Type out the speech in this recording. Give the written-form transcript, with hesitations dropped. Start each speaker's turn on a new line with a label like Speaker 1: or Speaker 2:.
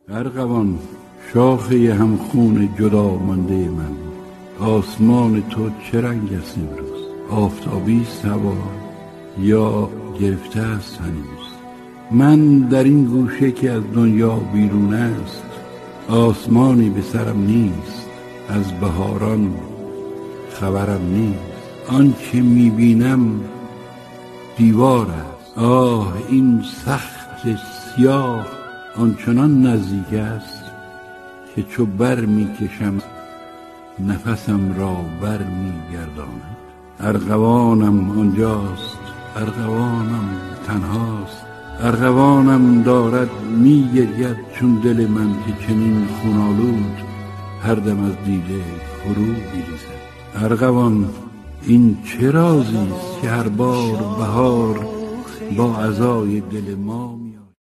Speaker 1: ارغوان شاخه همخون جدا مانده من، آسمان تو چه رنگ است امروز؟ آفتابی است هوا یا گرفته است هنوز؟ من در این گوشه که از دنیا بیرون است، آسمانی به سرم نیست، از بهاران خبرم نیست. آنچه میبینم دیوار است. آه این سخت سیاه آنچنان نزدیک است که چو بر میکشم نفسم را بر میگرداند. ارغوانم آنجاست، ارغوانم تنهاست، ارغوانم دارد میگرید چون دل من که چنین خونالود هر دم از دیده فرو میریزد. ارغوان این چه رازی است که هر بار بهار با عزای دل ما